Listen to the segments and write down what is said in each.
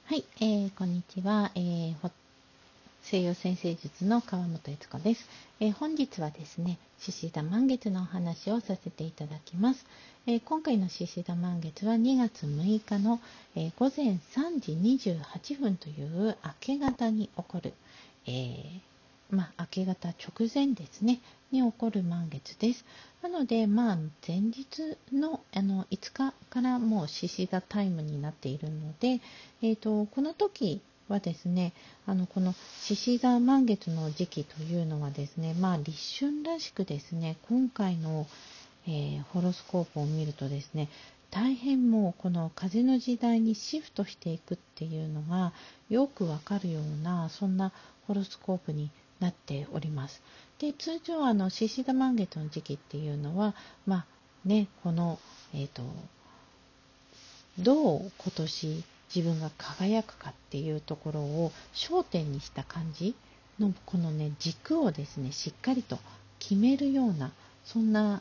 はい、こんにちは、西洋占星術の川本悦子です。本日はですね、獅子座満月のお話をさせていただきます。今回の獅子座満月は2月6日の、午前3時28分という明け方に起こる、明け方直前ですねに起こる満月です。なので、前日の、5日からもう獅子座タイムになっているので、この時はですね、この獅子座満月の時期というのはですね、立春らしくですね、今回の、ホロスコープを見るとですね、大変もうこの風の時代にシフトしていくっていうのがよくわかるような、そんなホロスコープになっております。で、通常獅子座満月の時期っていうのは、この、どう今年自分が輝くかっていうところを焦点にした感じのこのね軸をですねしっかりと決めるようなそんな、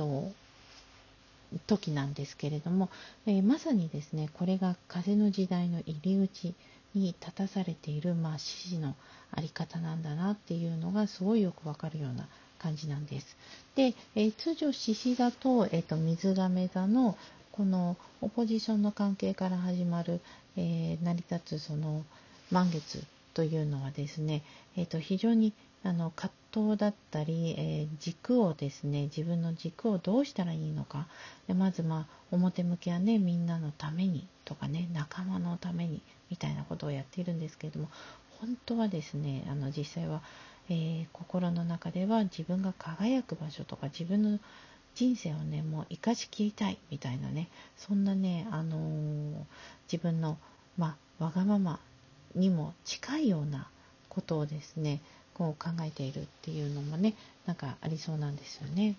時なんですけれども、まさにですねこれが風の時代の入り口に立たされている獅子のあり方なんだなっていうのがすごいよくわかるような感じなんです。で、通常獅子座と、水亀座のこのオポジションの関係から始まる、成り立つその満月というのはですね、非常に葛藤だったり、軸をですね自分の軸をどうしたらいいのか、でまず表向きはねみんなのためにとかね仲間のためにみたいなことをやっているんですけれども、本当はですね実際は、心の中では自分が輝く場所とか自分の人生をねもう生かしきりたいみたいなね、そんなね、自分の、わがままにも近いようなことをですねこう考えているっていうのもねなんかありそうなんですよね。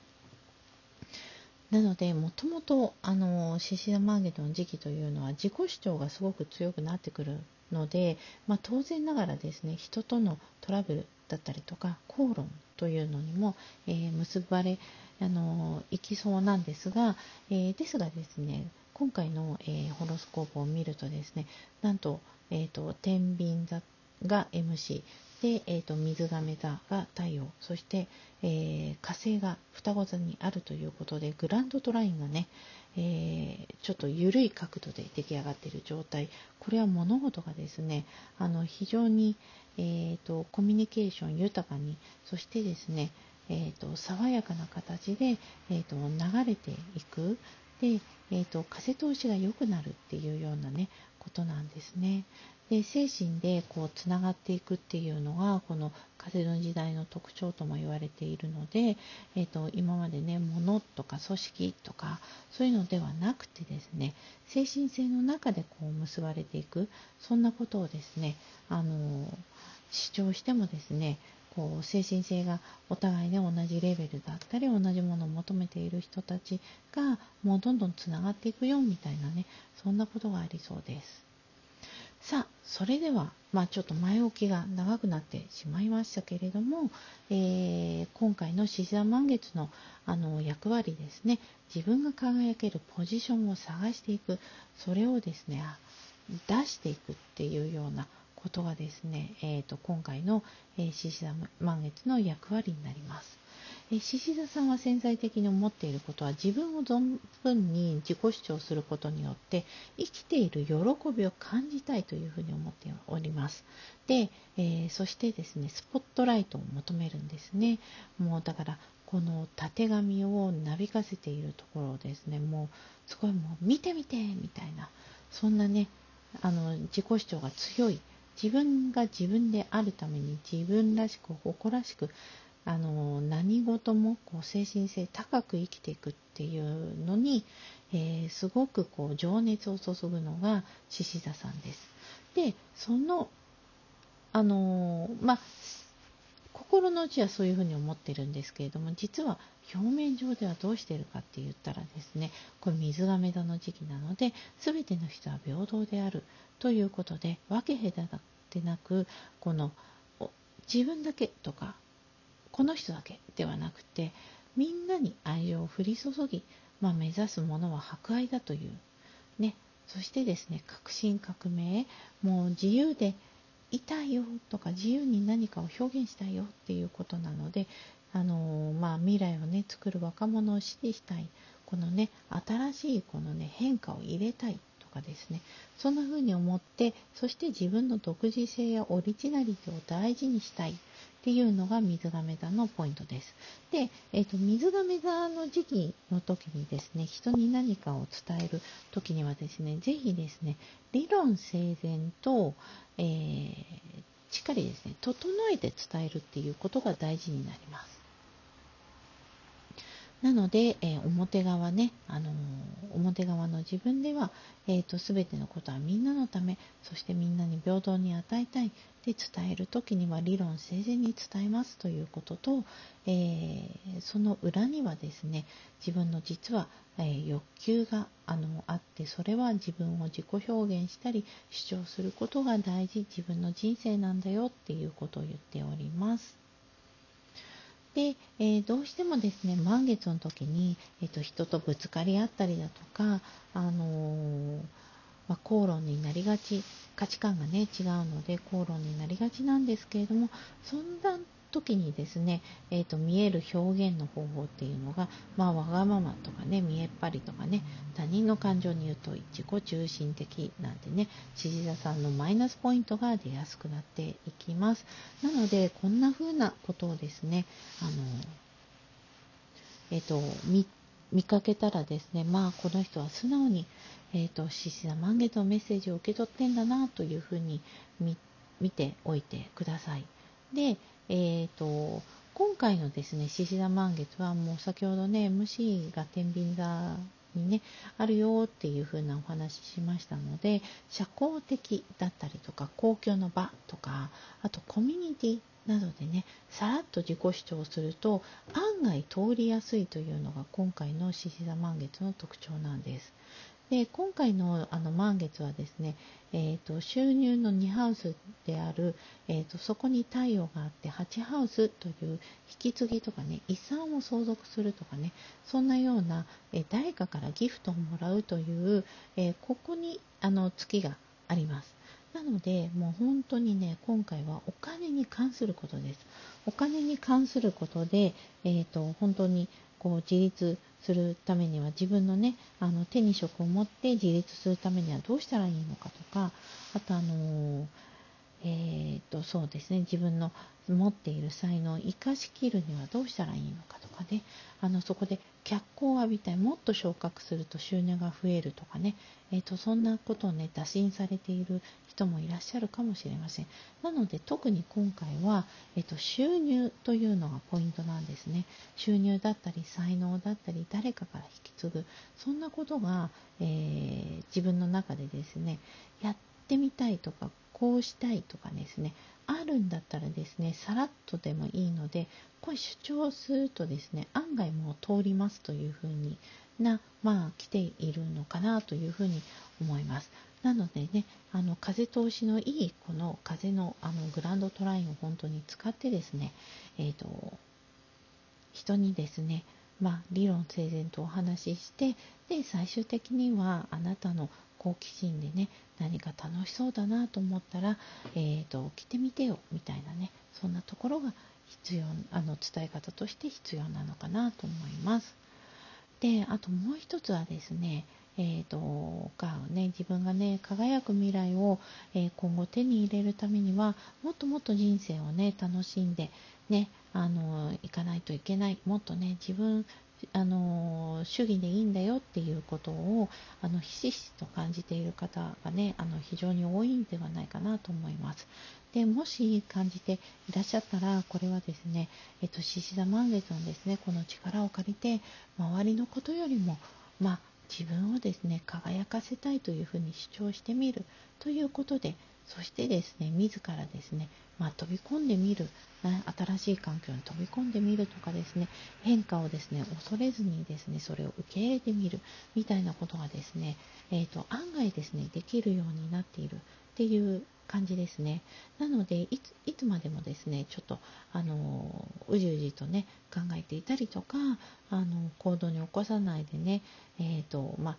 なのでもともと獅子座満月の時期というのは自己主張がすごく強くなってくるので、当然ながらですね人とのトラブルだったりとか口論というのにも、結ばれいきそうなんですが、ですがですね今回の、ホロスコープを見るとですねなんと、天秤座が MC で、水亀座が太陽、そして、火星が双子座にあるということでグランドトラインがね、ちょっと緩い角度で出来上がっている状態、これは物事がですね非常に、コミュニケーション豊かに、そしてですね、爽やかな形で、流れていくで、風通しが良くなるっていうようなねことなんですね。で精神でこうつながっていくっていうのがこの風の時代の特徴とも言われているので、今までね物とか組織とかそういうのではなくてですね精神性の中でこう結ばれていく、そんなことをですね主張してもですねこう精神性がお互いね同じレベルだったり同じものを求めている人たちがもうどんどんつながっていくよみたいなね、そんなことがありそうです。さあそれでは、ちょっと前置きが長くなってしまいましたけれども、今回の獅子座満月の、役割ですね、自分が輝けるポジションを探していく、それをですね出していくっていうようなことがですね、今回の獅子座満月の役割になります。獅子座さんは潜在的に思っていることは自分を存分に自己主張することによって生きている喜びを感じたいというふうに思っております。で、そしてですねスポットライトを求めるんですね。もうだからこのたてがみをなびかせているところをですねもうすごいもう見てみてみたいな、そんなね自己主張が強い、自分が自分であるために自分らしく誇らしく何事もこう精神性高く生きていくっていうのに、すごくこう情熱を注ぐのが獅子座さんです。でその心の内はそういうふうに思ってるんですけれども、実は表面上ではどうしているかって言ったらですね、これ水亀座の時期なので全ての人は平等であるということで分け隔てなくこの自分だけとかこの人だけではなくてみんなに愛情を降り注ぎ、目指すものは博愛だというね、 そしてですね、革新革命、もう自由でいたいよとか、自由に何かを表現したいよっていうことなので、未来をね作る若者を支持したい、このね新しいこのね変化を入れたいとかですね、そんな風に思って、そして自分の独自性やオリジナリティを大事にしたいっていうのが水亀座のポイントです。で、水亀座の時期の時にですね、人に何かを伝える時にはですね、ぜひですね、理論整然と、しっかりですね、整えて伝えるっていうことが大事になります。なので、表側ね、表側の自分では、すべてのことはみんなのため、そしてみんなに平等に与えたい。で、伝えるときには理論整然に伝えますということと、その裏にはですね、自分の実は、欲求があって、それは自分を自己表現したり主張することが大事、自分の人生なんだよっていうことを言っております。で、どうしてもですね、満月の時に、人とぶつかり合ったりだとか、口論になりがち、価値観がね違うので口論になりがちなんですけれども、そんな時にですね、見える表現の方法っていうのが、わがままとかね、見えっ張りとかね、他人の感情に言うと自己中心的なんてね、獅子座さんのマイナスポイントが出やすくなっていきます。なので、こんな風なことをですね、見かけたらですね、この人は素直に、獅子座満月のメッセージを受け取ってんだなというふうに見ておいてください。で、今回のですね、獅子座満月はもう先ほどね、MC が天秤座にね、あるよっていうふうなお話ししましたので、社交的だったりとか、公共の場とか、あとコミュニティなどでね、さらっと自己主張すると案外通りやすいというのが今回の獅子座満月の特徴なんです。で、今回の満月はですね、収入の2ハウスである、そこに太陽があって8ハウスという引き継ぎとかね、遺産を相続するとかね、そんなような、誰かからギフトをもらうという、ここに月があります。なので、もう本当にね、今回はお金に関することです。お金に関することで、本当にこう自立するためには、自分のね、手に職を持って自立するためにはどうしたらいいのかとか、あとそうですね、自分の持っている才能を生かしきるにはどうしたらいいのかとかね、そこで脚光を浴びたい、もっと昇格すると収入が増えるとかね、そんなことをね、打診されている人もいらっしゃるかもしれません。なので、特に今回は、収入というのがポイントなんですね。収入だったり、才能だったり、誰かから引き継ぐ、そんなことが、自分の中でですね、やってみたいとか、こうしたいとかですね、あるんだったらですね、さらっとでもいいので、これ主張するとですね、案外もう通りますというふうに来ているのかなというふうに思います。なのでね、風通しのいいこの風のグランドトラインを本当に使ってですね、人にですね、理論整然とお話しして、で、最終的にはあなたの好奇心でね、何か楽しそうだなと思ったら、着てみてよみたいなね、そんなところが必要、伝え方として必要なのかなと思います。で、あともう一つはですね、自分がね、輝く未来を、今後手に入れるためには、もっともっと人生をね、楽しんで、ね、いかないといけない。もっとね、自分、主義でいいんだよっていうことを、ひしひしと感じている方がね、非常に多いんではないかなと思います。で、もし感じていらっしゃったら、これはですね、獅子座満月のですね、この力を借りて、周りのことよりも、自分をですね、輝かせたいというふうに主張してみるということで、そしてですね、自らですね、飛び込んでみる、新しい環境に飛び込んでみるとかですね、変化をですね、恐れずにですね、それを受け入れてみるみたいなことがですね、案外ですね、できるようになっているっていう感じですね。なので、いつまでもですね、ちょっと、うじうじとね、考えていたりとか、行動に起こさないでね、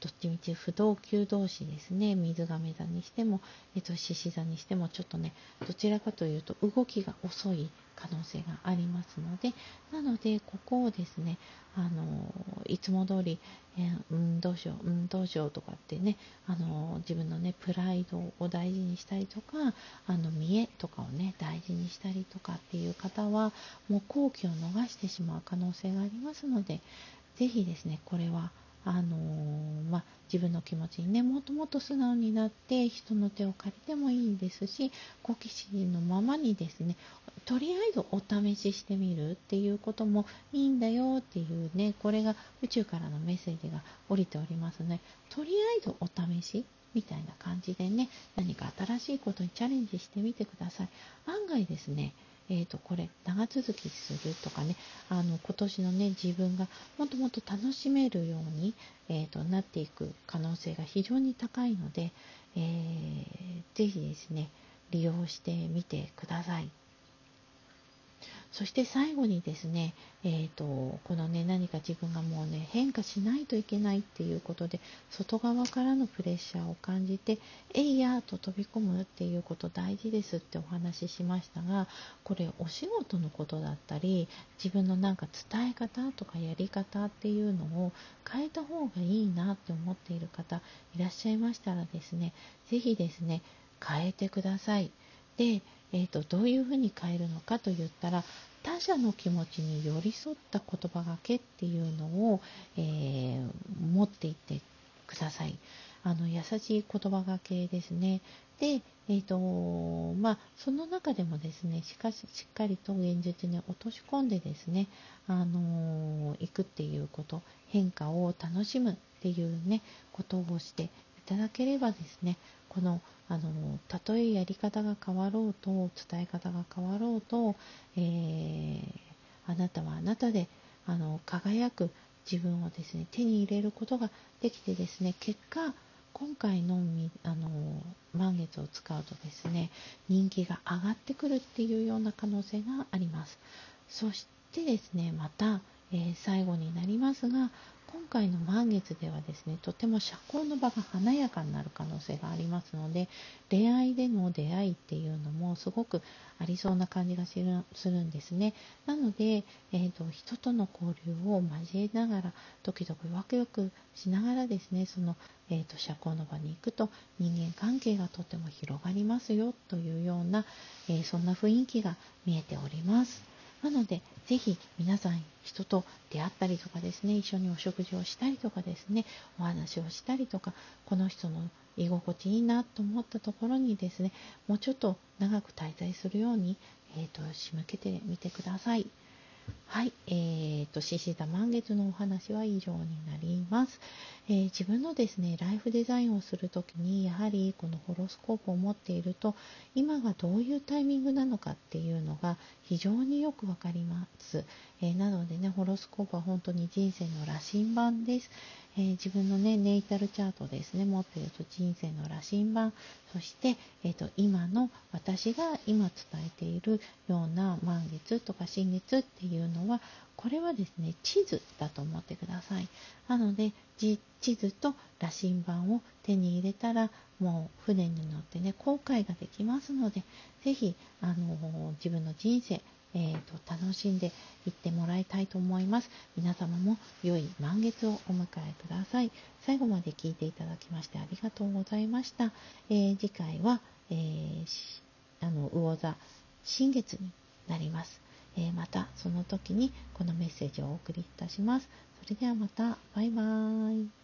どっちみち不動級同士ですね。水亀座にしても、獅子座にしてもちょっとね、どちらかというと動きが遅い可能性がありますので、なのでここをですね、いつも通り、どうしよう、どうしようとかってね、自分のねプライドを大事にしたりとか、見栄とかをね大事にしたりとかっていう方は、もう好機を逃してしまう可能性がありますので、ぜひですね、これは自分の気持ちにねもっともっと素直になって、人の手を借りてもいいですし、好奇心のままにですね、とりあえずお試ししてみるっていうこともいいんだよっていうね、これが宇宙からのメッセージが降りておりますね。とりあえずお試しみたいな感じでね、何か新しいことにチャレンジしてみてください。案外ですね、これ長続きするとかね、今年のね自分がもっともっと楽しめるように、なっていく可能性が非常に高いので、ぜひですね利用してみてください。そして最後にですね、このね何か自分がもうね変化しないといけないっていうことで、外側からのプレッシャーを感じてえいやーと飛び込むっていうこと大事ですってお話ししましたが、これお仕事のことだったり、自分のなんか伝え方とかやり方っていうのを変えた方がいいなって思っている方いらっしゃいましたらですね、ぜひですね変えてください。で、どういうふうに変えるのかと言ったら、他者の気持ちに寄り添った言葉がけっていうのを、持っていってください。優しい言葉がけですね。で、その中でもですね、しっかりと現実に落とし込んでですね、いくっていうこと、変化を楽しむっていうね、ことをしていただければですね、このたとえやり方が変わろうと、伝え方が変わろうと、あなたはあなたで輝く自分をですね手に入れることができてですね、結果今回の満月を使うとですね、人気が上がってくるっていうような可能性があります。そしてですね、また、最後になりますが、今回の満月ではですね、とても社交の場が華やかになる可能性がありますので、恋愛での出会いっていうのもすごくありそうな感じがするんですね。なので、人との交流を交えながら、時々ワクワクしながらですね、その、社交の場に行くと人間関係がとても広がりますよというような、そんな雰囲気が見えております。なので、ぜひ皆さん人と出会ったりとかですね、一緒にお食事をしたりとかですね、お話をしたりとか、この人の居心地いいなと思ったところにですね、もうちょっと長く滞在するように、仕向けてみてください。はい、獅子座満月のお話は以上になります。自分のですね、ライフデザインをするときに、やはりこのホロスコープを持っていると、今がどういうタイミングなのかっていうのが非常によくわかります。なのでね、ホロスコープは本当に人生の羅針盤です。自分のね、ネイタルチャートですね、持っていると人生の羅針盤、そして、今の私が今伝えているような満月とか新月っていうのは、これはですね、地図だと思ってください。なので、地図と羅針盤を手に入れたら、もう船に乗ってね、航海ができますので、ぜひ、自分の人生、楽しんでいってもらいたいと思います。皆様も良い満月をお迎えください。最後まで聞いていただきましてありがとうございました。次回は、魚座新月になります。またその時にこのメッセージをお送りいたします。それではまた、バイバーイ。